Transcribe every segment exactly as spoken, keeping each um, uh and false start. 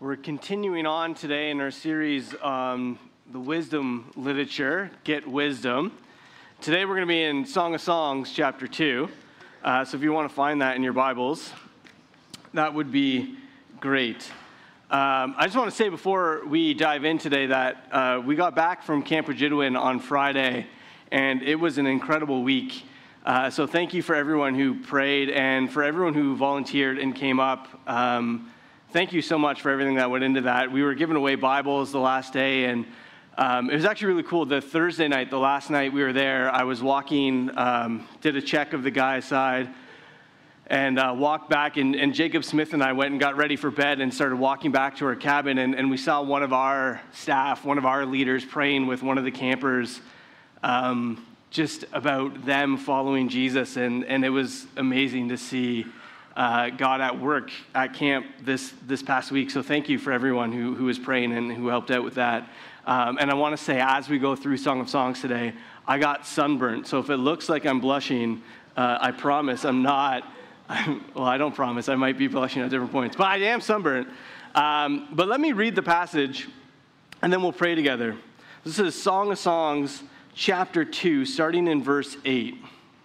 We're continuing on today in our series on the wisdom literature, Get Wisdom. Today we're going to be in Song of Songs, chapter two. Uh, so if you want to find that in your Bibles, that would be great. Um, I just want to say before we dive in today that uh, we got back from Camp Ojibwe on Friday, and it was an incredible week. Uh, so thank you for everyone who prayed and for everyone who volunteered and came up. Um, Thank you so much for everything that went into that. We were giving away Bibles the last day, and um, it was actually really cool. The Thursday night, the last night we were there, I was walking, um, did a check of the guy's side, and uh, walked back, and, and Jacob Smith and I went and got ready for bed and started walking back to our cabin, and, and we saw one of our staff, one of our leaders, praying with one of the campers um, just about them following Jesus, and, and it was amazing to see Uh, God at work at camp this this past week. So thank you for everyone who, who was praying and who helped out with that. Um, and I want to say, as we go through Song of Songs today, I got sunburnt. So if it looks like I'm blushing, uh, I promise I'm not. I'm, well, I don't promise. I might be blushing at different points, but I am sunburnt. Um, but let me read the passage, and then we'll pray together. This is Song of Songs, chapter two, starting in verse eight.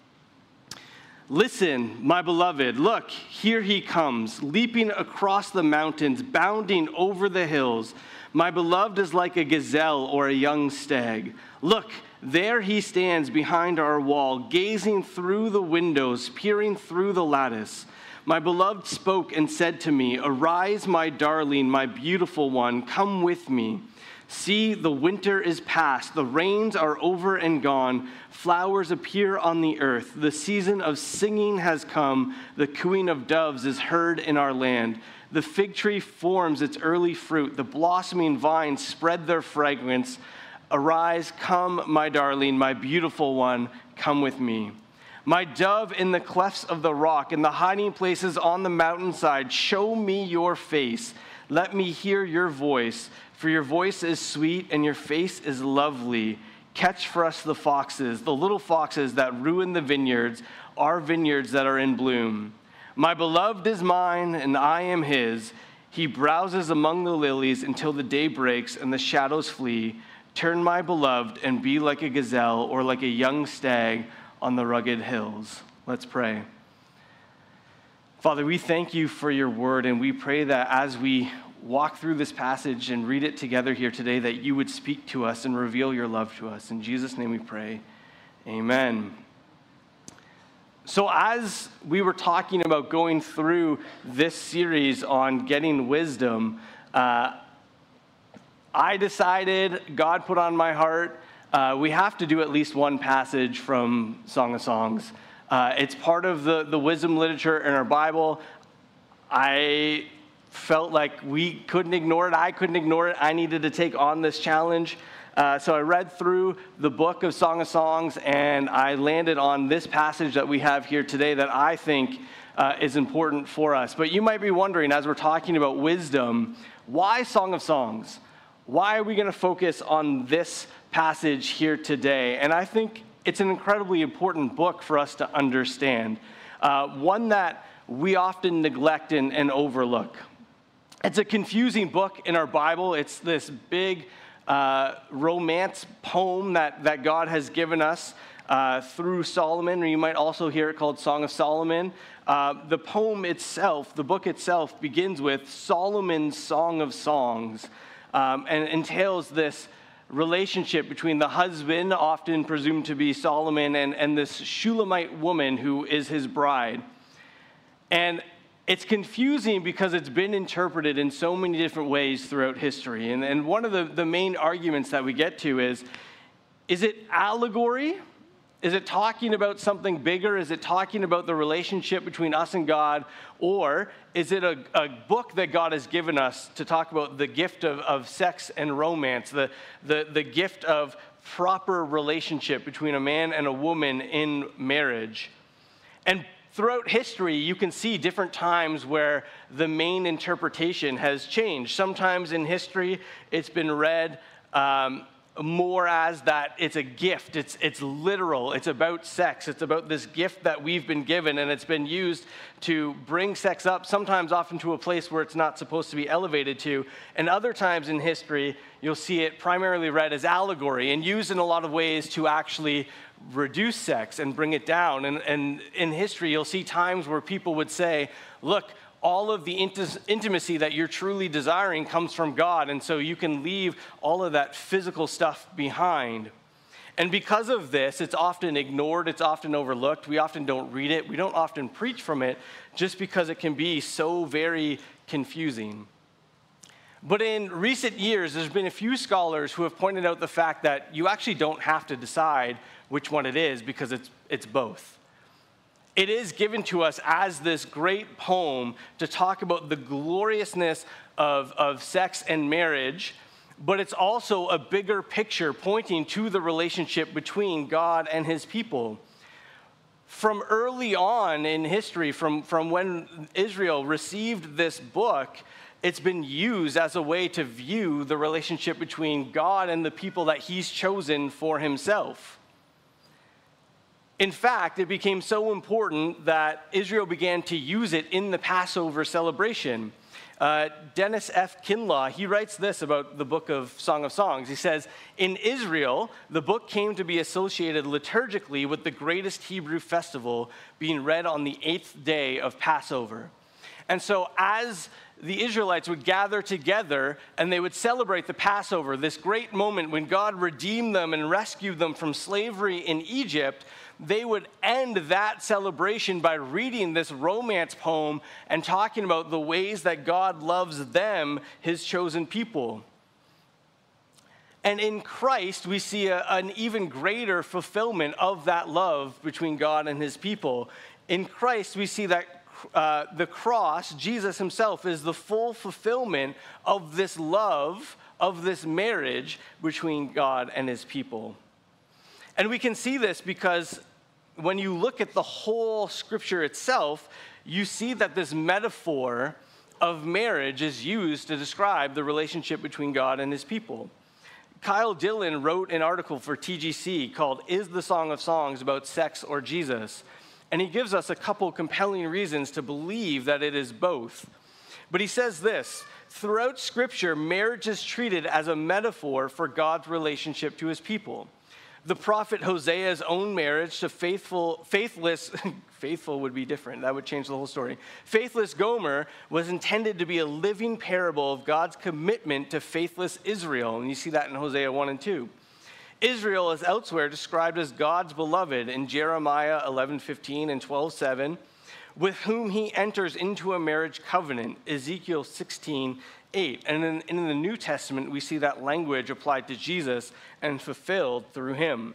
Listen, my beloved, look, here he comes, leaping across the mountains, bounding over the hills. My beloved is like a gazelle or a young stag. Look, there he stands behind our wall, gazing through the windows, peering through the lattice. My beloved spoke and said to me, arise, my darling, my beautiful one, come with me. See, the winter is past, the rains are over and gone, flowers appear on the earth, the season of singing has come, the cooing of doves is heard in our land. The fig tree forms its early fruit, the blossoming vines spread their fragrance. Arise, come, my darling, my beautiful one, come with me. My dove in the clefts of the rock, in the hiding places on the mountainside, show me your face. Let me hear your voice. For your voice is sweet and your face is lovely. Catch for us the foxes, the little foxes that ruin the vineyards, our vineyards that are in bloom. My beloved is mine and I am his. He browses among the lilies until the day breaks and the shadows flee. Turn, my beloved, and be like a gazelle or like a young stag on the rugged hills. Let's pray. Father, we thank you for your word, and we pray that as we walk through this passage and read it together here today, that you would speak to us and reveal your love to us. In Jesus' name we pray. Amen. So as we were talking about going through this series on getting wisdom, uh, I decided, God put on my heart, uh, we have to do at least one passage from Song of Songs. Uh, it's part of the, the wisdom literature in our Bible. I felt like we couldn't ignore it. I couldn't ignore it. I needed to take on this challenge. Uh, so I read through the book of Song of Songs, and I landed on this passage that we have here today that I think uh, is important for us. But you might be wondering, as we're talking about wisdom, why Song of Songs? Why are we going to focus on this passage here today? And I think it's an incredibly important book for us to understand, uh, one that we often neglect and, and overlook. It's a confusing book in our Bible. It's this big uh, romance poem that, that God has given us uh, through Solomon, or you might also hear it called Song of Solomon. Uh, the poem itself, the book itself, begins with Solomon's Song of Songs, um, and entails this relationship between the husband, often presumed to be Solomon, and, and this Shulamite woman who is his bride. And it's confusing because it's been interpreted in so many different ways throughout history. And, and one of the, the main arguments that we get to is, is it allegory? Is it talking about something bigger? Is it talking about the relationship between us and God? Or is it a, a book that God has given us to talk about the gift of, of sex and romance, the, the, the gift of proper relationship between a man and a woman in marriage? And throughout history, you can see different times where the main interpretation has changed. Sometimes in history, it's been read um, more as that it's a gift. It's, it's literal. It's about sex. It's about this gift that we've been given, and it's been used to bring sex up, sometimes often to a place where it's not supposed to be elevated to. And other times in history, you'll see it primarily read as allegory and used in a lot of ways to actually reduce sex and bring it down. And, and in history, you'll see times where people would say, look, all of the int- intimacy that you're truly desiring comes from God, and so you can leave all of that physical stuff behind. And because of this, it's often ignored, it's often overlooked. We often don't read it. We don't often preach from it just because it can be so very confusing. But in recent years, there's been a few scholars who have pointed out the fact that you actually don't have to decide which one it is because it's, it's both. It is given to us as this great poem to talk about the gloriousness of, of sex and marriage, but it's also a bigger picture pointing to the relationship between God and his people. From early on in history, from, from when Israel received this book, it's been used as a way to view the relationship between God and the people that he's chosen for himself. In fact, it became so important that Israel began to use it in the Passover celebration. Uh, Dennis F. Kinlaw, he writes this about the book of Song of Songs. He says, in Israel, the book came to be associated liturgically with the greatest Hebrew festival being read on the eighth day of Passover. And so as the Israelites would gather together and they would celebrate the Passover, this great moment when God redeemed them and rescued them from slavery in Egypt, they would end that celebration by reading this romance poem and talking about the ways that God loves them, his chosen people. And in Christ, we see a, an even greater fulfillment of that love between God and his people. In Christ, we see that uh, the cross, Jesus himself, is the full fulfillment of this love, of this marriage between God and his people. And we can see this because when you look at the whole scripture itself, you see that this metaphor of marriage is used to describe the relationship between God and his people. Kyle Dillon wrote an article for T G C called Is the Song of Songs About Sex or Jesus? And he gives us a couple compelling reasons to believe that it is both. But he says this, throughout Scripture, marriage is treated as a metaphor for God's relationship to his people. The prophet Hosea's own marriage to faithful, faithless, faithful would be different. That would change the whole story. Faithless Gomer was intended to be a living parable of God's commitment to faithless Israel. And you see that in Hosea one and two. Israel is elsewhere described as God's beloved in Jeremiah eleven fifteen and twelve seven, with whom he enters into a marriage covenant, Ezekiel sixteen eight. And in, in the New Testament, we see that language applied to Jesus and fulfilled through him.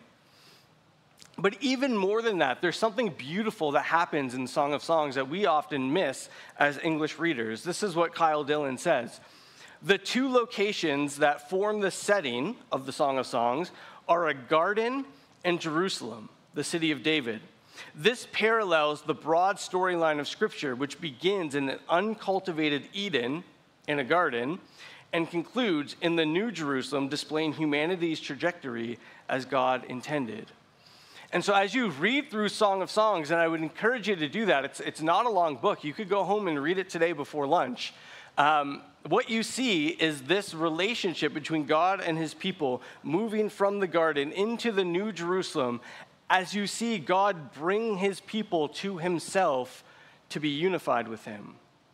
But even more than that, there's something beautiful that happens in Song of Songs that we often miss as English readers. This is what Kyle Dillon says. The two locations that form the setting of the Song of Songs are a garden and Jerusalem, the city of David. This parallels the broad storyline of Scripture, which begins in an uncultivated Eden in a garden and concludes in the New Jerusalem, displaying humanity's trajectory as God intended. And so as you read through Song of Songs, and I would encourage you to do that, it's, it's not a long book. You could go home and read it today before lunch. Um, what you see is this relationship between God and his people moving from the garden into the New Jerusalem as you see God bring his people to himself to be unified with him.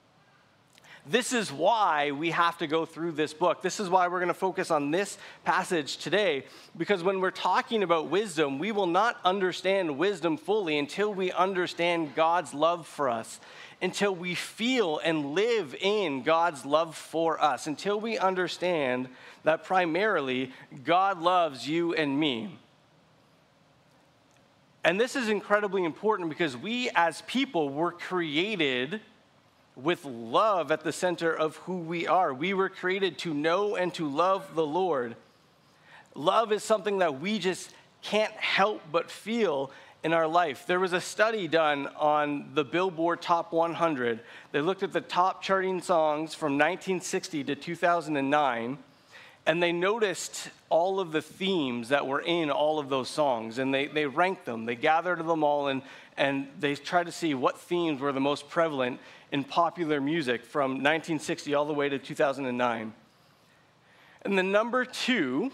This is why we have to go through this book. This is why we're going to focus on this passage today, because when we're talking about wisdom, we will not understand wisdom fully until we understand God's love for us, until we feel and live in God's love for us, until we understand that primarily God loves you and me. And this is incredibly important because we as people were created with love at the center of who we are. We were created to know and to love the Lord. Love is something that we just can't help but feel in our life. There was a study done on the Billboard Top one hundred. They looked at the top charting songs from nineteen sixty to two thousand nine, And they noticed all of the themes that were in all of those songs, and they, they ranked them. They gathered them all, and, and they tried to see what themes were the most prevalent in popular music from nineteen sixty all the way to two thousand nine. And the number two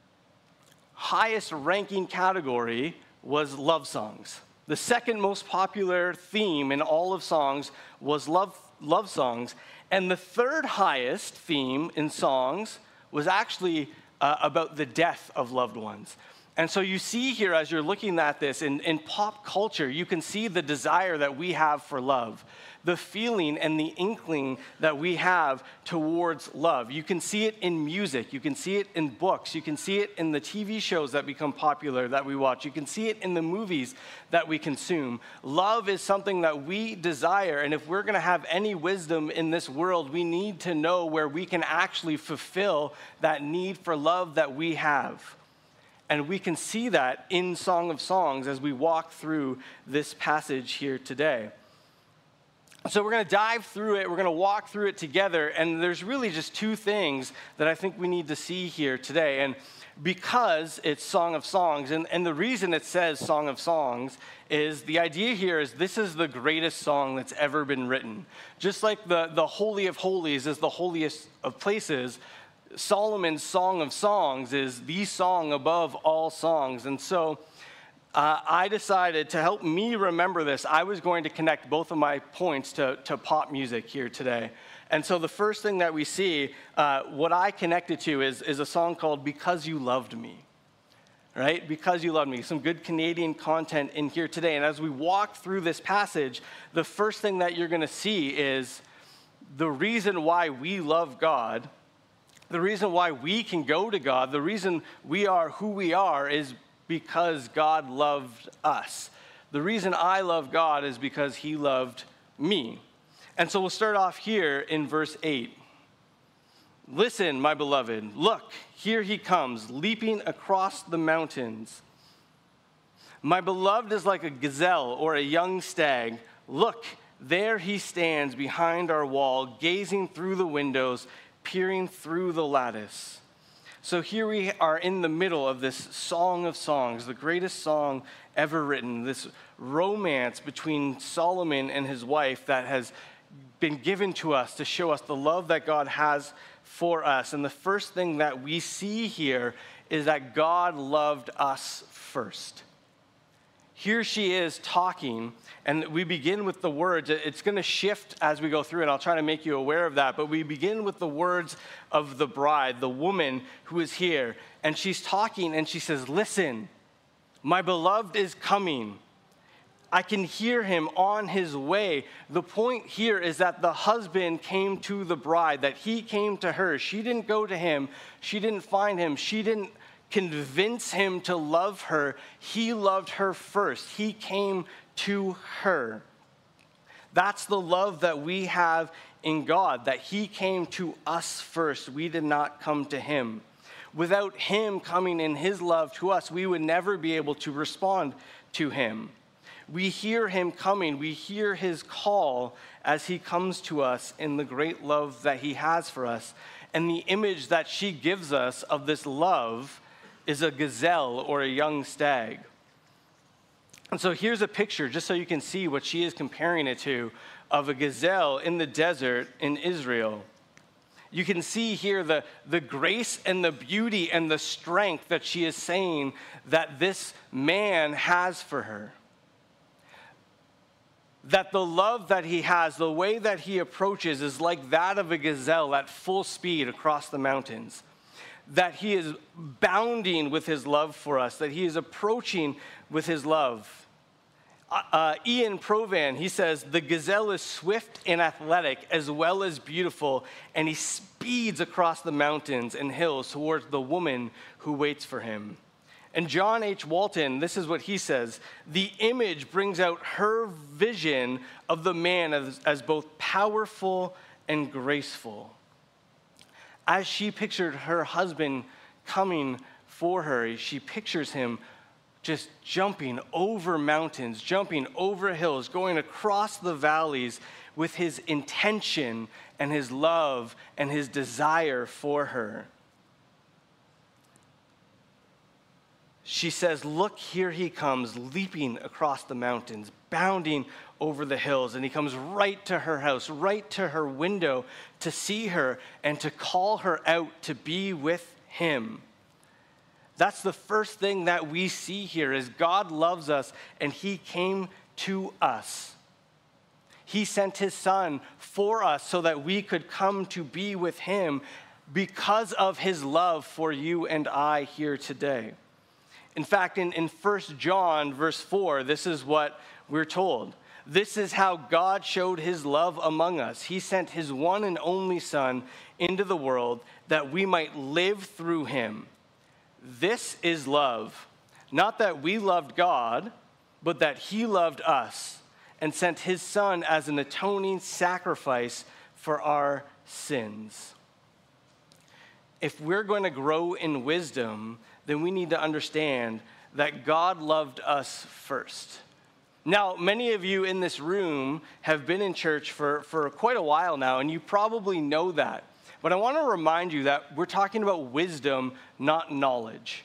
highest ranking category was love songs. The second most popular theme in all of songs was love, love songs. And the third highest theme in songs was actually uh, about the death of loved ones. And so you see here, as you're looking at this, in, in pop culture, you can see the desire that we have for love, the feeling and the inkling that we have towards love. You can see it in music. You can see it in books. You can see it in the T V shows that become popular that we watch. You can see it in the movies that we consume. Love is something that we desire, and if we're going to have any wisdom in this world, we need to know where we can actually fulfill that need for love that we have. And we can see that in Song of Songs as we walk through this passage here today. So we're going to dive through it. We're going to walk through it together. And there's really just two things that I think we need to see here today. And because it's Song of Songs, and, and the reason it says Song of Songs is the idea here is this is the greatest song that's ever been written. Just like the, the Holy of Holies is the holiest of places, Solomon's Song of Songs is the song above all songs. And so uh, I decided to help me remember this, I was going to connect both of my points to, to pop music here today. And so the first thing that we see, uh, what I connected to is, is a song called Because You Loved Me, right? Because You Loved Me. Some good Canadian content in here today. And as we walk through this passage, the first thing that you're going to see is the reason why we love God. The reason why we can go to God, the reason we are who we are is because God loved us. The reason I love God is because he loved me. And so we'll start off here in verse eight. Listen, my beloved, look, here he comes, leaping across the mountains. My beloved is like a gazelle or a young stag. Look, there he stands behind our wall, gazing through the windows, peering through the lattice. So here we are in the middle of this Song of Songs, the greatest song ever written, this romance between Solomon and his wife that has been given to us to show us the love that God has for us. And the first thing that we see here is that God loved us first. Here she is talking, and we begin with the words. It's going to shift as we go through it. I'll try to make you aware of that. But we begin with the words of the bride, the woman who is here. And she's talking, and she says, listen, my beloved is coming. I can hear him on his way. The point here is that the husband came to the bride, that he came to her. She didn't go to him. She didn't find him. She didn't convince him to love her. He loved her first. He came to her. That's the love that we have in God, that he came to us first. We did not come to him. Without him coming in his love to us, we would never be able to respond to him. We hear him coming. We hear his call as he comes to us in the great love that he has for us. And the image that she gives us of this love is a gazelle or a young stag. And so here's a picture, just so you can see what she is comparing it to, of a gazelle in the desert in Israel. You can see here the, the grace and the beauty and the strength that she is saying that this man has for her. That the love that he has, the way that he approaches is like that of a gazelle at full speed across the mountains. That he is bounding with his love for us, that he is approaching with his love. Uh, uh, Ian Provan, he says, the gazelle is swift and athletic as well as beautiful, and he speeds across the mountains and hills towards the woman who waits for him. And John H. Walton, this is what he says, the image brings out her vision of the man as, as both powerful and graceful. As she pictured her husband coming for her, she pictures him just jumping over mountains, jumping over hills, going across the valleys with his intention and his love and his desire for her. she says, look, here he comes, leaping across the mountains, bounding over the hills. And he comes right to her house, right to her window to see her and to call her out to be with him. That's the first thing that we see here is God loves us and he came to us. He sent his son for us so that we could come to be with him because of his love for you and I here today. In fact, in, in First John verse four, this is what we're told. This is how God showed his love among us. He sent his one and only Son into the world that we might live through him. This is love, not that we loved God, but that he loved us and sent his Son as an atoning sacrifice for our sins. If we're going to grow in wisdom, then we need to understand that God loved us first. Now, many of you in this room have been in church for, for quite a while now, and you probably know that. But I want to remind you that we're talking about wisdom, not knowledge.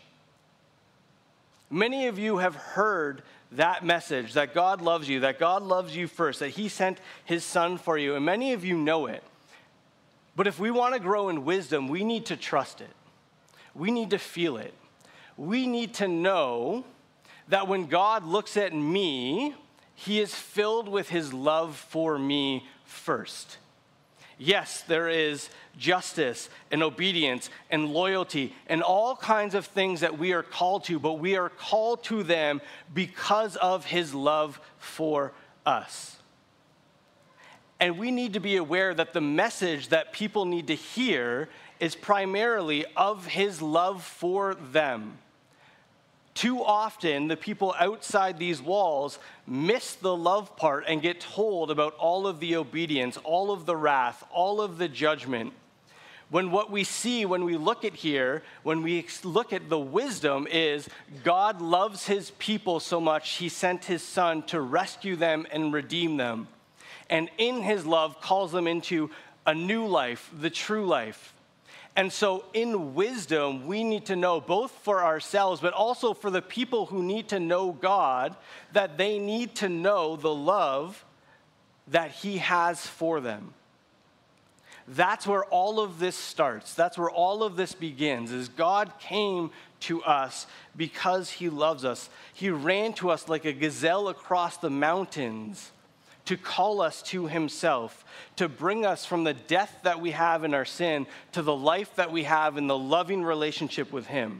Many of you have heard that message, that God loves you, that God loves you first, that he sent his Son for you, and many of you know it. But if we want to grow in wisdom, we need to trust it. We need to feel it. We need to know that when God looks at me, he is filled with his love for me first. Yes, there is justice and obedience and loyalty and all kinds of things that we are called to, but we are called to them because of his love for us. And we need to be aware that the message that people need to hear is primarily of his love for them. Too often, the people outside these walls miss the love part and get told about all of the obedience, all of the wrath, all of the judgment. When what we see when we look at here, when we look at the wisdom is God loves his people so much, he sent his Son to rescue them and redeem them. And in his love calls them into a new life, the true life. And so in wisdom, we need to know both for ourselves, but also for the people who need to know God, that they need to know the love that he has for them. That's where all of this starts. That's where all of this begins, is God came to us because he loves us. He ran to us like a gazelle across the mountains to call us to himself, to bring us from the death that we have in our sin to the life that we have in the loving relationship with him.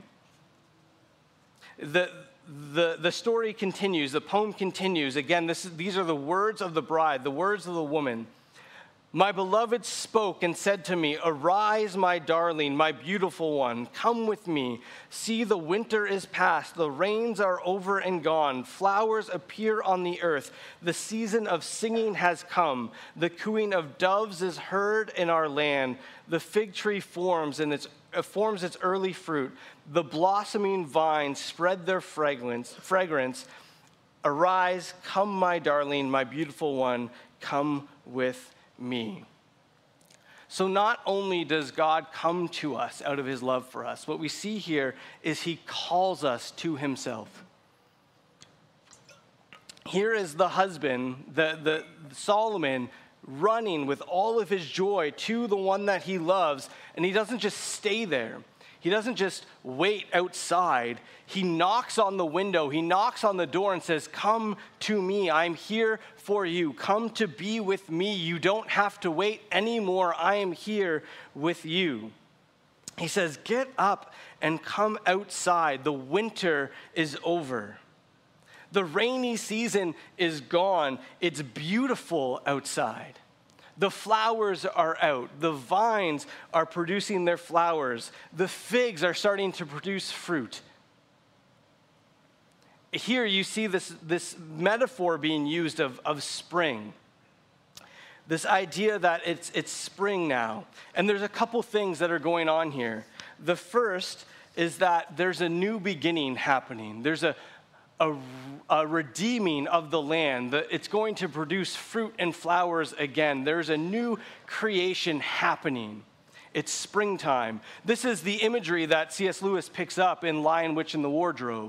The, the, the story continues, the poem continues. Again, this is, these are the words of the bride, the words of the woman. My beloved spoke and said to me, arise, my darling, my beautiful one, come with me. See, the winter is past, the rains are over and gone, flowers appear on the earth, the season of singing has come, the cooing of doves is heard in our land, the fig tree forms and its uh, forms its early fruit, the blossoming vines spread their fragrance, fragrance. Arise, come, my darling, my beautiful one, come with me. So not only does God come to us out of his love for us, what we see here is he calls us to himself. Here is the husband, the, the Solomon, running with all of his joy to the one that he loves, and he doesn't just stay there. He doesn't just wait outside. He knocks on the window. He knocks on the door and says, come to me. I'm here for you. Come to be with me. You don't have to wait anymore. I am here with you. He says, get up and come outside. The winter is over. The rainy season is gone. It's beautiful outside. The flowers are out. The vines are producing their flowers. The figs are starting to produce fruit. Here you see this, this metaphor being used of, of spring. This idea that it's, it's spring now. And there's a couple things that are going on here. The first is that there's a new beginning happening. There's a A, a redeeming of the land. It's going to produce fruit and flowers again. There's a new creation happening. It's springtime. This is the imagery that C S Lewis picks up in Lion, Witch, and the Wardrobe.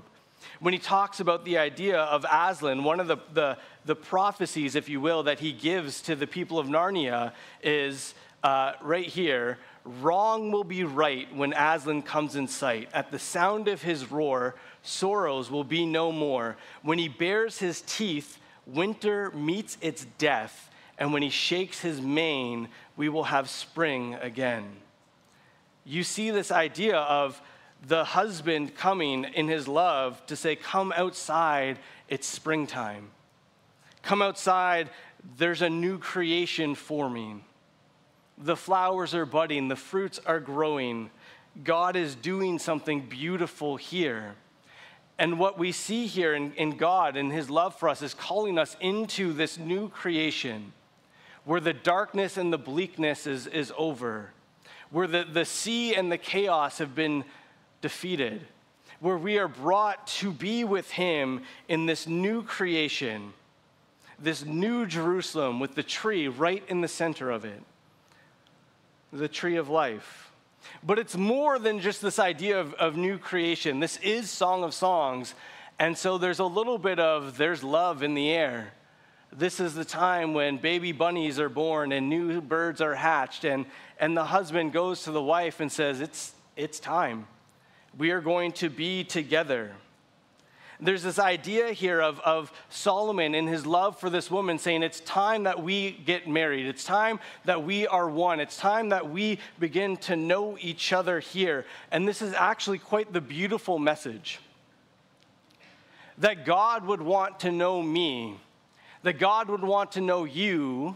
When he talks about the idea of Aslan, one of the, the, the prophecies, if you will, that he gives to the people of Narnia is uh, right here. Wrong will be right when Aslan comes in sight. At the sound of his roar, sorrows will be no more. When he bares his teeth, winter meets its death. And when he shakes his mane, we will have spring again. You see this idea of the husband coming in his love to say, come outside, it's springtime. Come outside, there's a new creation forming. The flowers are budding, the fruits are growing. God is doing something beautiful here. And what we see here in, in God and his love for us is calling us into this new creation where the darkness and the bleakness is, is over, where the, the sea and the chaos have been defeated, where we are brought to be with him in this new creation, this new Jerusalem with the tree right in the center of it, the tree of life. But it's more than just this idea of, of new creation. This is Song of Songs, and so there's a little bit of there's love in the air. This is the time when baby bunnies are born and new birds are hatched, and, and the husband goes to the wife and says, it's, it's time. We are going to be together. There's this idea here of, of Solomon and his love for this woman saying, it's time that we get married. It's time that we are one. It's time that we begin to know each other here. And this is actually quite the beautiful message. That God would want to know me. That God would want to know you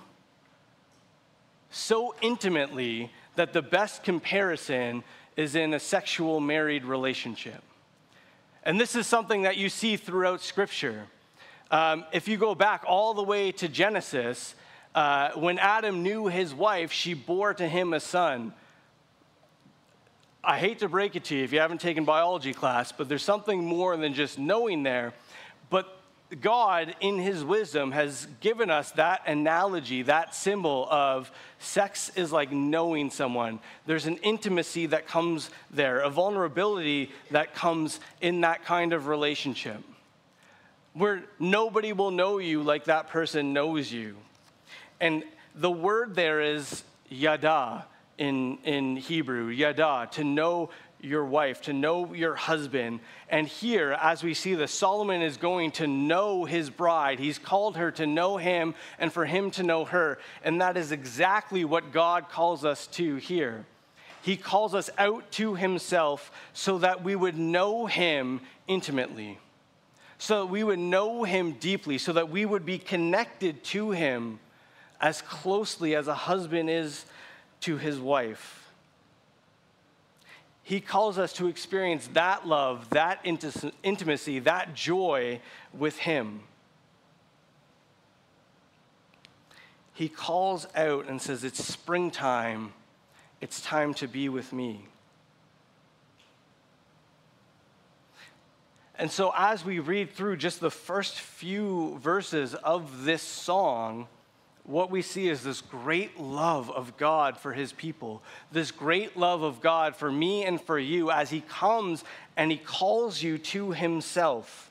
so intimately that the best comparison is in a sexual married relationship. And this is something that you see throughout Scripture. Um, if you go back all the way to Genesis, uh, when Adam knew his wife, she bore to him a son. I hate to break it to you if you haven't taken biology class, but there's something more than just knowing there. But God, in his wisdom, has given us that analogy, that symbol of sex is like knowing someone. There's an intimacy that comes there, a vulnerability that comes in that kind of relationship, where nobody will know you like that person knows you. And the word there is yada in, in Hebrew, yada, to know your wife, to know your husband. And here, as we see this, Solomon is going to know his bride. He's called her to know him and for him to know her. And that is exactly what God calls us to here. He calls us out to himself so that we would know him intimately, so that we would know him deeply, so that we would be connected to him as closely as a husband is to his wife. He calls us to experience that love, that intimacy, that joy with him. He calls out and says, it's springtime. It's time to be with me. And so as we read through just the first few verses of this song, what we see is this great love of God for his people, this great love of God for me and for you as he comes and he calls you to himself.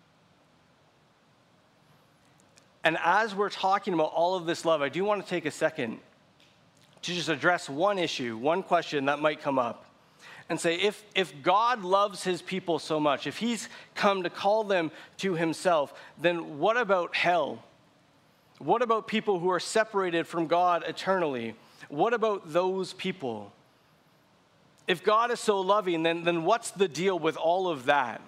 And as we're talking about all of this love, I do want to take a second to just address one issue, one question that might come up, and say, if, if God loves his people so much, if he's come to call them to himself, then what about hell? What about people who are separated from God eternally? What about those people? If God is so loving, then, then what's the deal with all of that?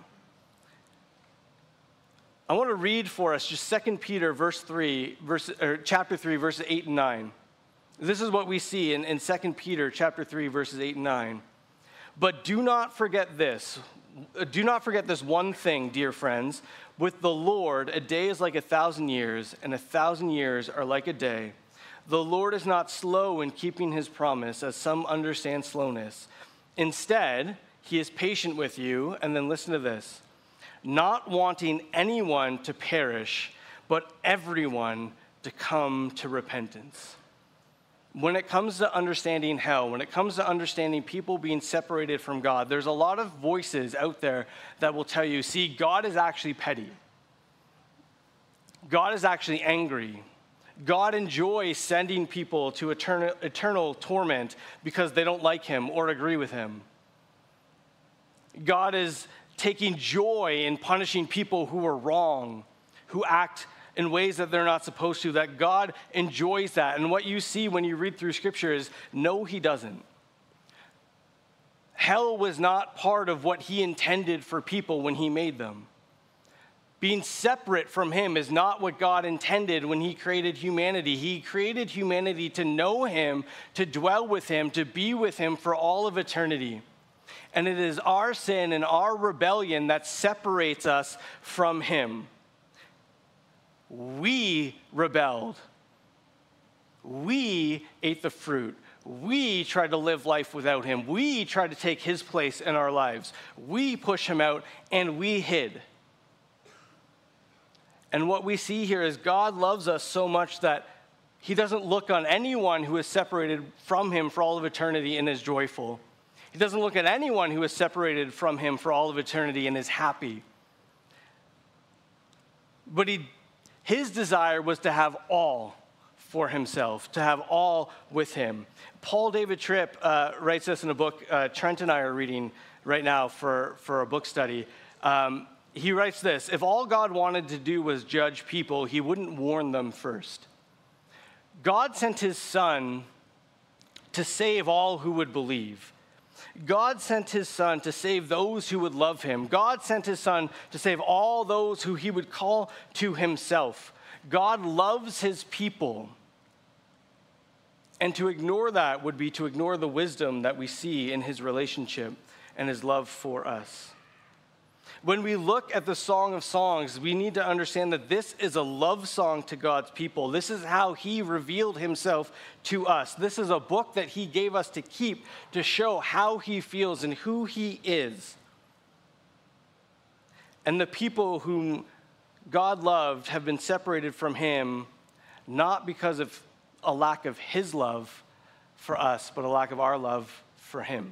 I want to read for us just Second Peter verse three, verse, or chapter three, verses eight and nine. This is what we see in, in Second Peter chapter three, verses eight and nine. But do not forget this. Do not forget this one thing, dear friends. With the Lord, a day is like a thousand years, and a thousand years are like a day. The Lord is not slow in keeping his promise, as some understand slowness. Instead, he is patient with you, and then listen to this, not wanting anyone to perish, but everyone to come to repentance. when it comes to understanding hell, when it comes to understanding people being separated from God, there's a lot of voices out there that will tell you, see, God is actually petty. God is actually angry. God enjoys sending people to eternal, eternal torment because they don't like him or agree with him. God is taking joy in punishing people who are wrong, who act in ways that they're not supposed to, that God enjoys that. And what you see when you read through Scripture is, no, he doesn't. Hell was not part of what he intended for people when he made them. Being separate from him is not what God intended when he created humanity. He created humanity to know him, to dwell with him, to be with him for all of eternity. And it is our sin and our rebellion that separates us from him. We rebelled. We ate the fruit. We tried to live life without him. We tried to take his place in our lives. We pushed him out and we hid. And what we see here is God loves us so much that he doesn't look on anyone who is separated from him for all of eternity and is joyful. He doesn't look at anyone who is separated from him for all of eternity and is happy. But he, his desire was to have all for himself, to have all with him. Paul David Tripp uh, writes this in a book uh, Trent and I are reading right now for, for a book study. Um, He writes this: if all God wanted to do was judge people, he wouldn't warn them first. God sent his son to save all who would believe. God sent his son to save those who would love him. God sent his son to save all those who he would call to himself. God loves his people. And to ignore that would be to ignore the wisdom that we see in his relationship and his love for us. When we look at the Song of Songs, we need to understand that this is a love song to God's people. This is how he revealed himself to us. This is a book that he gave us to keep to show how he feels and who he is. And the people whom God loved have been separated from him, not because of a lack of his love for us, but a lack of our love for him.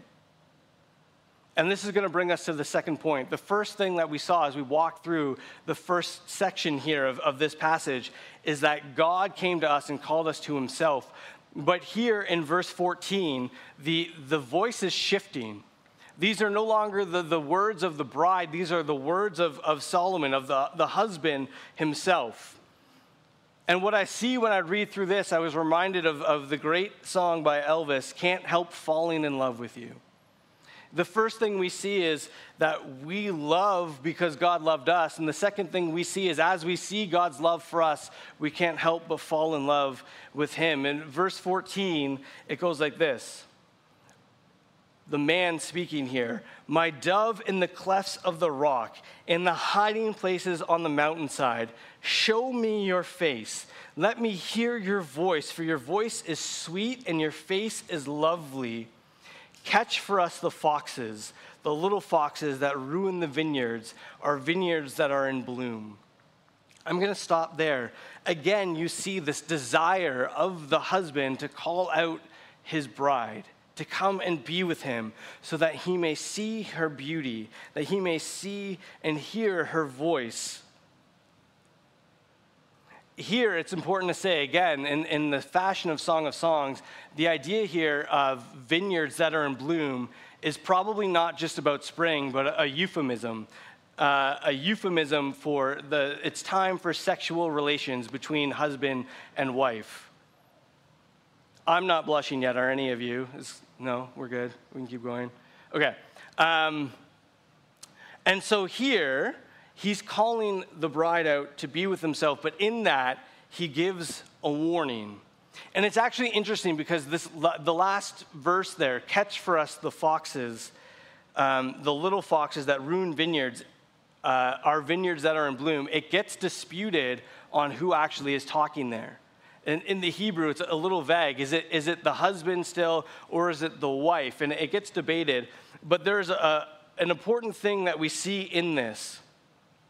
And this is going to bring us to the second point. The first thing that we saw as we walked through the first section here of, of this passage is that God came to us and called us to himself. But here in verse fourteen, the, the voice is shifting. These are no longer the, the words of the bride. These are the words of, of Solomon, of the, the husband himself. And what I see when I read through this, I was reminded of, of the great song by Elvis, Can't Help Falling in Love with You. The first thing we see is that we love because God loved us. And the second thing we see is as we see God's love for us, we can't help but fall in love with him. In verse fourteen, it goes like this. The man speaking here, my dove in the clefts of the rock, in the hiding places on the mountainside, show me your face. Let me hear your voice, for your voice is sweet and your face is lovely. Catch for us the foxes, the little foxes that ruin the vineyards, our vineyards that are in bloom. I'm going to stop there. Again, you see this desire of the husband to call out his bride, to come and be with him so that he may see her beauty, that he may see and hear her voice. Here, it's important to say, again, in, in the fashion of Song of Songs, the idea here of vineyards that are in bloom is probably not just about spring, but a, a euphemism. Uh, a euphemism for the, it's time for sexual relations between husband and wife. I'm not blushing yet, are any of you? Is, no, we're good. We can keep going. Okay. Um, and so here, he's calling the bride out to be with himself, but in that, he gives a warning. And it's actually interesting because this the last verse there, catch for us the foxes, um, the little foxes that ruin vineyards, uh, are vineyards that are in bloom. It gets disputed on who actually is talking there. And in the Hebrew, it's a little vague. Is it is it the husband still, or is it the wife? And it gets debated. But there's a, an important thing that we see in this.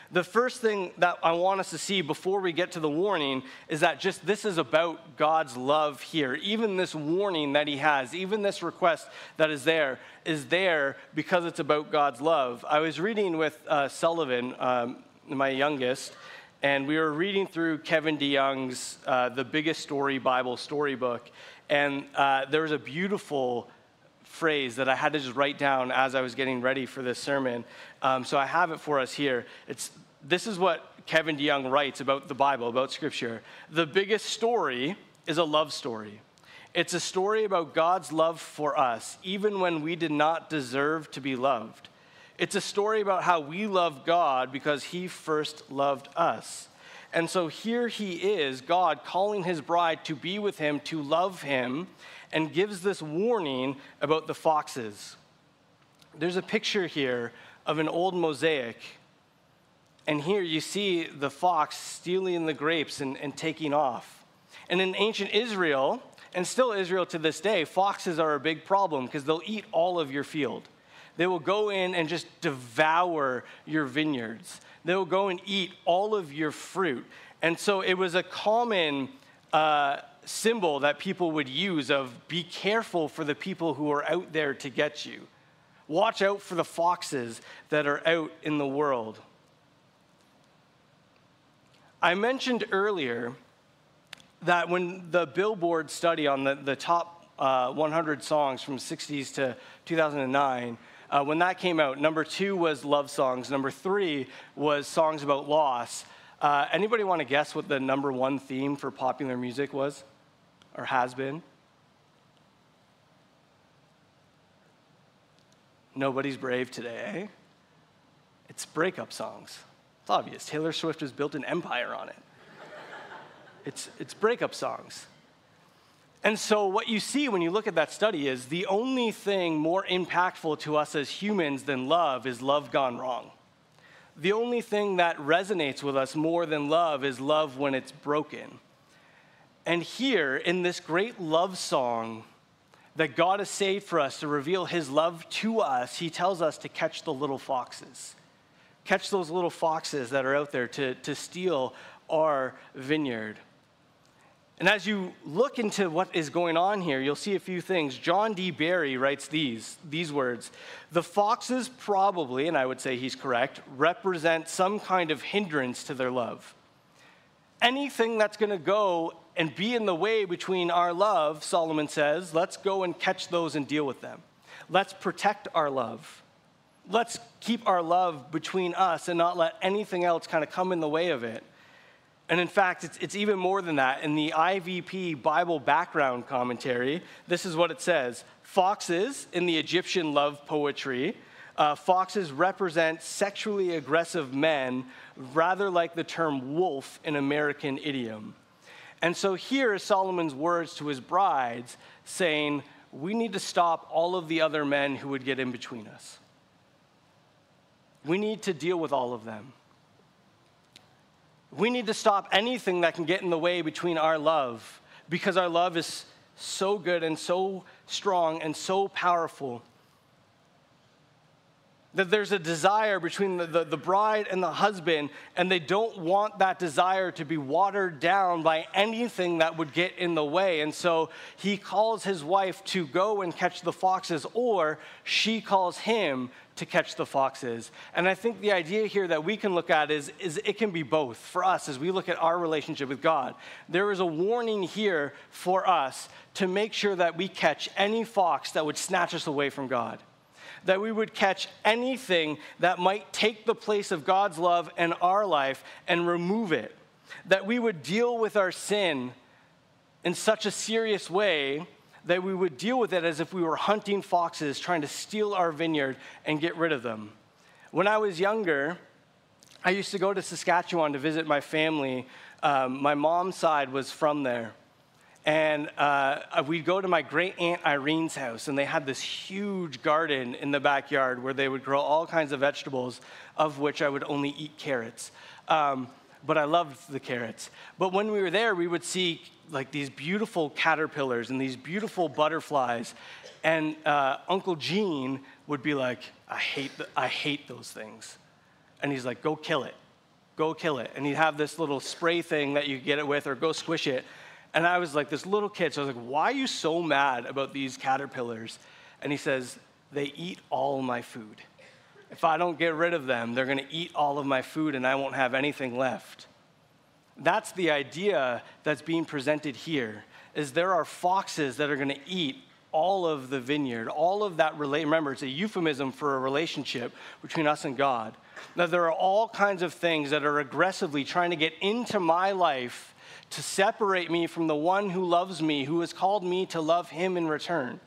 The first thing that I want us to see before we get to the warning is that just this is about God's love here. Even this warning that he has, even this request that is there, is there because it's about God's love. I was reading with uh, Sullivan, um, my youngest, and we were reading through Kevin DeYoung's uh, The Biggest Story Bible storybook, and uh, there was a beautiful phrase that I had to just write down as I was getting ready for this sermon. Um, so I have it for us here. It's this is what Kevin DeYoung writes about the Bible, about Scripture. The biggest story is a love story. It's a story about God's love for us, even when we did not deserve to be loved. It's a story about how we love God because he first loved us. And so here he is, God calling his bride to be with him, to love him, and gives this warning about the foxes. There's a picture here of an old mosaic, and here you see the fox stealing the grapes and, and taking off. And in ancient Israel, and still Israel to this day, foxes are a big problem because they'll eat all of your field. They will go in and just devour your vineyards. They will go and eat all of your fruit. And so it was a common uh, symbol that people would use of be careful for the people who are out there to get you. Watch out for the foxes that are out in the world. I mentioned earlier that when the Billboard study on the, the top uh, one hundred songs from the sixties to two thousand nine, uh, when that came out, number two was love songs. Number three was songs about loss. Uh, anybody want to guess what the number one theme for popular music was? Or has been? Nobody's brave today, eh? It's breakup songs. It's obvious. Taylor Swift has built an empire on it. It's, it's breakup songs. And so what you see when you look at that study is the only thing more impactful to us as humans than love is love gone wrong. The only thing that resonates with us more than love is love when it's broken. And here, in this great love song that God has saved for us to reveal his love to us, he tells us to catch the little foxes. Catch those little foxes that are out there to, to steal our vineyard. And as you look into what is going on here, you'll see a few things. John D. Barry writes these, these words. The foxes probably, and I would say he's correct, represent some kind of hindrance to their love. Anything that's going to go and be in the way between our love, Solomon says, let's go and catch those and deal with them. Let's protect our love. Let's keep our love between us and not let anything else kind of come in the way of it. And in fact, it's, it's even more than that. In the I V P Bible background commentary, this is what it says. Foxes, in the Egyptian love poetry, uh, foxes represent sexually aggressive men, rather like the term wolf in American idiom. And so here is Solomon's words to his brides saying, we need to stop all of the other men who would get in between us. We need to deal with all of them. We need to stop anything that can get in the way between our love, because our love is so good and so strong and so powerful that there's a desire between the, the, the bride and the husband, and they don't want that desire to be watered down by anything that would get in the way. And so he calls his wife to go and catch the foxes, or she calls him to catch the foxes. And I think the idea here that we can look at is, is it can be both for us as we look at our relationship with God. There is a warning here for us to make sure that we catch any fox that would snatch us away from God. That we would catch anything that might take the place of God's love in our life and remove it. That we would deal with our sin in such a serious way that we would deal with it as if we were hunting foxes, trying to steal our vineyard and get rid of them. When I was younger, I used to go to Saskatchewan to visit my family. Um, my mom's side was from there. And uh, we'd go to my great-aunt Irene's house, and they had this huge garden in the backyard where they would grow all kinds of vegetables, of which I would only eat carrots. Um, but I loved the carrots. But when we were there, we would see like these beautiful caterpillars and these beautiful butterflies. And uh, Uncle Gene would be like, I hate, the, I hate those things. And he's like, go kill it. go kill it. And he'd have this little spray thing that you get it with, or go squish it. And I was like this little kid, so I was like, why are you so mad about these caterpillars? And he says, they eat all my food. If I don't get rid of them, they're going to eat all of my food and I won't have anything left. That's the idea that's being presented here, is there are foxes that are going to eat all of the vineyard, all of that, relate. Remember, it's a euphemism for a relationship between us and God. Now, there are all kinds of things that are aggressively trying to get into my life to separate me from the one who loves me, who has called me to love him in return.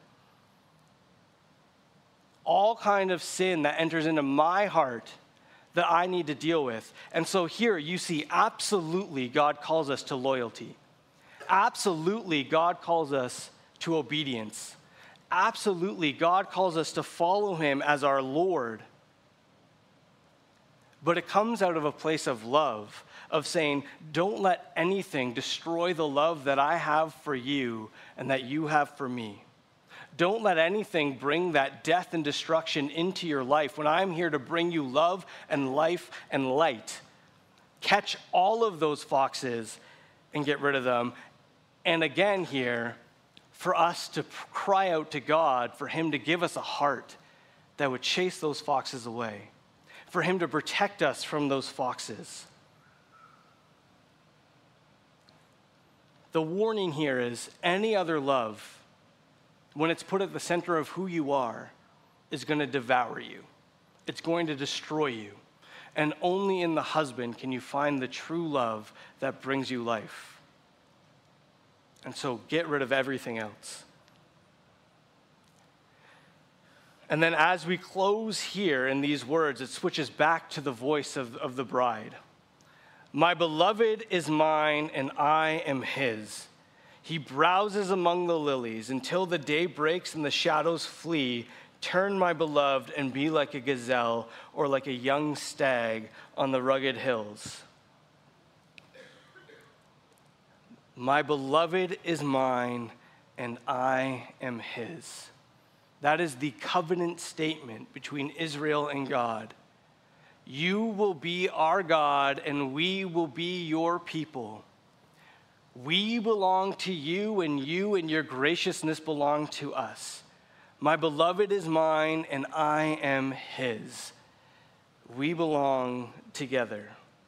All kind of sin that enters into my heart that I need to deal with. And so here you see, absolutely God calls us to loyalty. Absolutely God calls us to obedience. Absolutely God calls us to follow him as our Lord. But it comes out of a place of love, of saying, don't let anything destroy the love that I have for you and that you have for me. Don't let anything bring that death and destruction into your life when I'm here to bring you love and life and light. Catch all of those foxes and get rid of them. And again here, for us to cry out to God, for him to give us a heart that would chase those foxes away, for him to protect us from those foxes. The warning here is any other love, when it's put at the center of who you are, is going to devour you. It's going to destroy you. And only in the husband can you find the true love that brings you life. And so get rid of everything else. And then as we close here in these words, it switches back to the voice of, of the bride. My beloved is mine, and I am his. He browses among the lilies until the day breaks and the shadows flee. Turn, my beloved, and be like a gazelle or like a young stag on the rugged hills. My beloved is mine, and I am his. That is the covenant statement between Israel and God. You will be our God, and we will be your people. We belong to you, and you and your graciousness belong to us. My beloved is mine, and I am his. We belong together.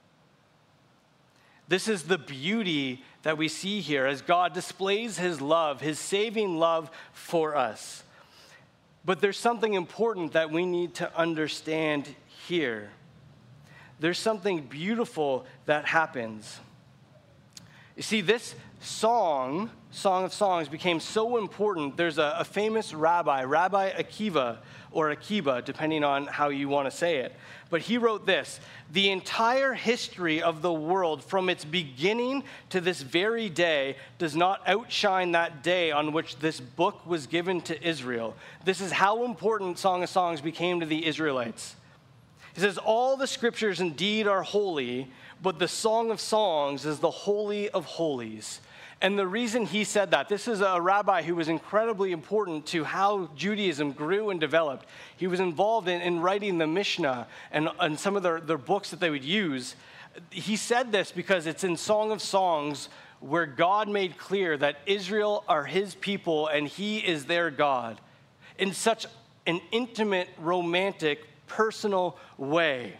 This is the beauty that we see here as God displays his love, his saving love for us. But there's something important that we need to understand here. There's something beautiful that happens. You see, this song, Song of Songs, became so important. There's a, a famous rabbi, Rabbi Akiva, or Akiba, depending on how you want to say it. But he wrote this: the entire history of the world from its beginning to this very day does not outshine that day on which this book was given to Israel. This is how important Song of Songs became to the Israelites. He says, all the scriptures indeed are holy, but the Song of Songs is the holy of holies. And the reason he said that, this is a rabbi who was incredibly important to how Judaism grew and developed. He was involved in, in writing the Mishnah and, and some of their, their books that they would use. He said this because it's in Song of Songs where God made clear that Israel are his people and he is their God in such an intimate, romantic, personal way.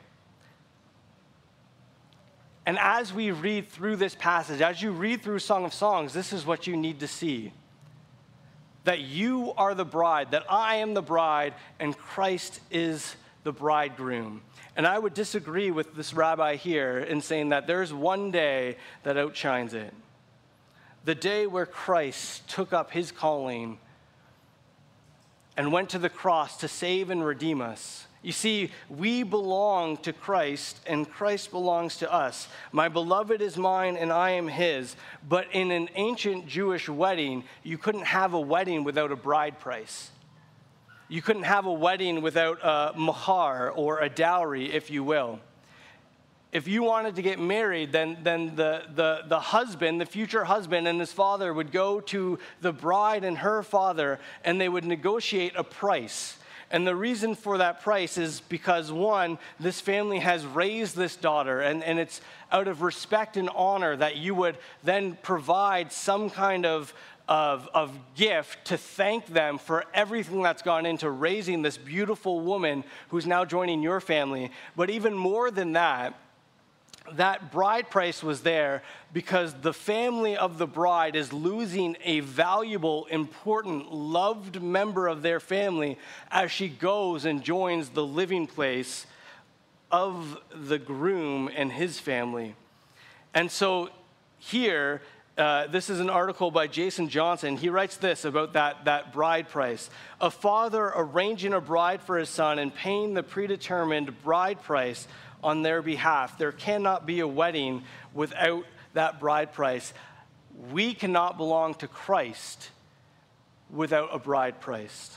And as we read through this passage, as you read through Song of Songs, this is what you need to see. That you are the bride, that I am the bride, and Christ is the bridegroom. And I would disagree with this rabbi here in saying that there's one day that outshines it. The day where Christ took up his calling and went to the cross to save and redeem us. You see, we belong to Christ, and Christ belongs to us. My beloved is mine, and I am his. But in an ancient Jewish wedding, you couldn't have a wedding without a bride price. You couldn't have a wedding without a mahar, or a dowry, if you will. If you wanted to get married, then, then the, the, the husband, the future husband, and his father would go to the bride and her father, and they would negotiate a price. And the reason for that price is because, one, this family has raised this daughter, and, and it's out of respect and honor that you would then provide some kind of, of, of gift to thank them for everything that's gone into raising this beautiful woman who's now joining your family. But even more than that, that bride price was there because the family of the bride is losing a valuable, important, loved member of their family as she goes and joins the living place of the groom and his family. And so here, uh, this is an article by Jason Johnson. He writes this about that, that bride price. A father arranging a bride for his son and paying the predetermined bride price on their behalf. There cannot be a wedding without that bride price. We cannot belong to Christ without a bride price.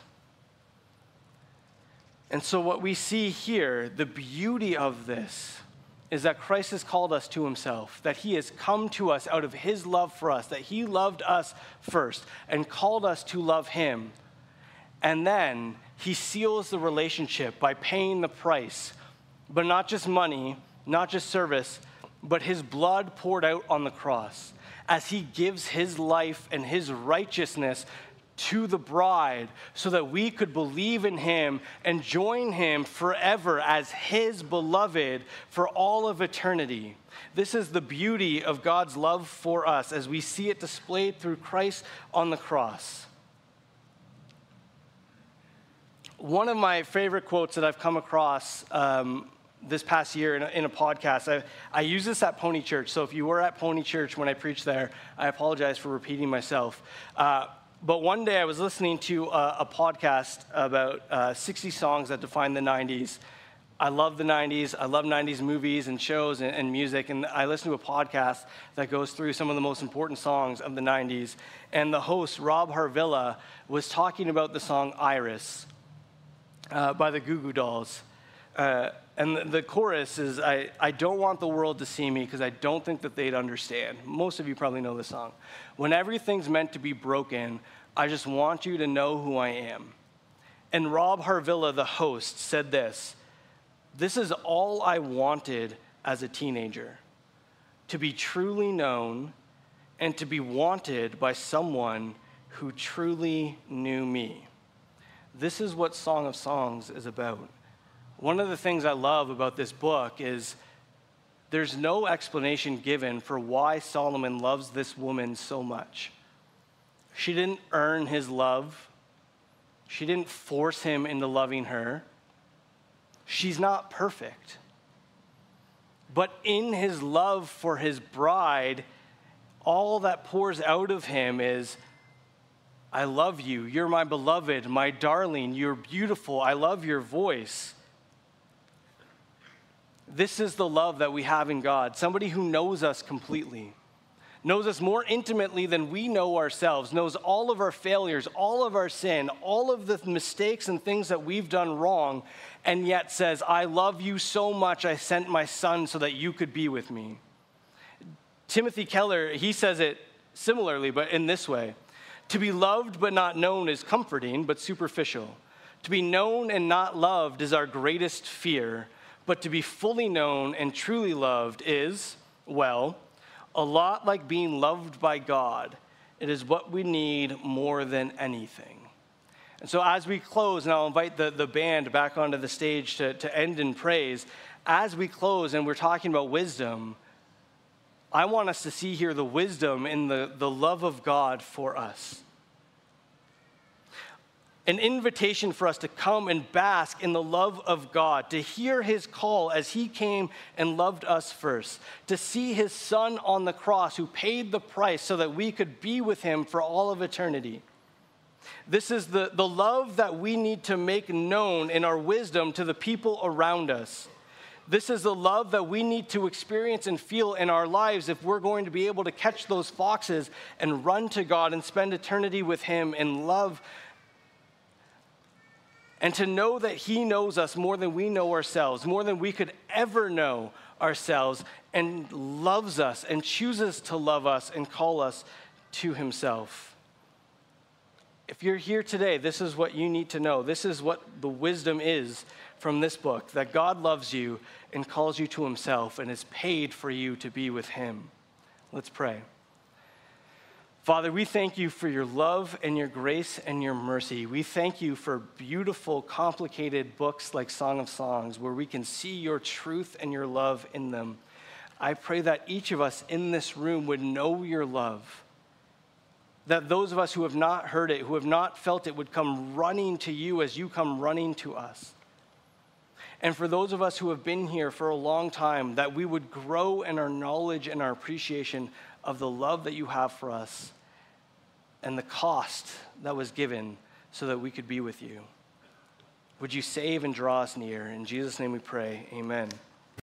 And so what we see here, the beauty of this, is that Christ has called us to himself, that he has come to us out of his love for us, that he loved us first and called us to love him. And then he seals the relationship by paying the price. But not just money, not just service, but his blood poured out on the cross as he gives his life and his righteousness to the bride so that we could believe in him and join him forever as his beloved for all of eternity. This is the beauty of God's love for us as we see it displayed through Christ on the cross. One of my favorite quotes that I've come across um, this past year in a, in a podcast, I, I use this at Pony Church. So if you were at Pony Church when I preached there, I apologize for repeating myself. Uh, but one day I was listening to a, a podcast about uh, sixty songs that define the nineties. I love the nineties. I love nineties movies and shows and, and music. And I listened to a podcast that goes through some of the most important songs of the nineties. And the host, Rob Harvilla, was talking about the song Iris uh, by the Goo Goo Dolls. Uh, and the, the chorus is, I, I don't want the world to see me because I don't think that they'd understand. Most of you probably know this song. When everything's meant to be broken, I just want you to know who I am. And Rob Harvilla, the host, said this: this is all I wanted as a teenager, to be truly known and to be wanted by someone who truly knew me. This is what Song of Songs is about. One of the things I love about this book is there's no explanation given for why Solomon loves this woman so much. She didn't earn his love. She didn't force him into loving her. She's not perfect. But in his love for his bride, all that pours out of him is, I love you. You're my beloved, my darling. You're beautiful. I love your voice. This is the love that we have in God. Somebody who knows us completely, knows us more intimately than we know ourselves, knows all of our failures, all of our sin, all of the mistakes and things that we've done wrong, and yet says, I love you so much, I sent my son so that you could be with me. Timothy Keller, he says it similarly, but in this way: to be loved but not known is comforting, but superficial. To be known and not loved is our greatest fear. But to be fully known and truly loved is, well, a lot like being loved by God. It is what we need more than anything. And so as we close, and I'll invite the, the band back onto the stage to, to end in praise, as we close and we're talking about wisdom, I want us to see here the wisdom in the, the love of God for us. An invitation for us to come and bask in the love of God, to hear his call as he came and loved us first, to see his son on the cross who paid the price so that we could be with him for all of eternity. This is the, the love that we need to make known in our wisdom to the people around us. This is the love that we need to experience and feel in our lives if we're going to be able to catch those foxes and run to God and spend eternity with him in love. And to know that he knows us more than we know ourselves, more than we could ever know ourselves, and loves us and chooses to love us and call us to himself. If you're here today, this is what you need to know. This is what the wisdom is from this book, that God loves you and calls you to himself and has paid for you to be with him. Let's pray. Father, we thank you for your love and your grace and your mercy. We thank you for beautiful, complicated books like Song of Songs, where we can see your truth and your love in them. I pray that each of us in this room would know your love, that those of us who have not heard it, who have not felt it, would come running to you as you come running to us. And for those of us who have been here for a long time, that we would grow in our knowledge and our appreciation of the love that you have for us and the cost that was given so that we could be with you. Would you save and draw us near? In Jesus' name we pray, amen.